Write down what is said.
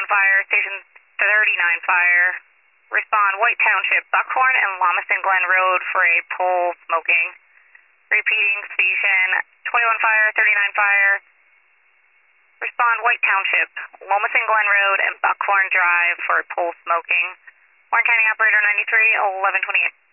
Fire, Station 39 Fire. Respond White Township, Buckhorn and Lomiston Glen Road for a pole smoking. Repeating, Station 21 Fire, 39 Fire. Respond White Township, Lomiston Glen Road and Buckhorn Drive for pole smoking. Warren County Operator 93, 1128.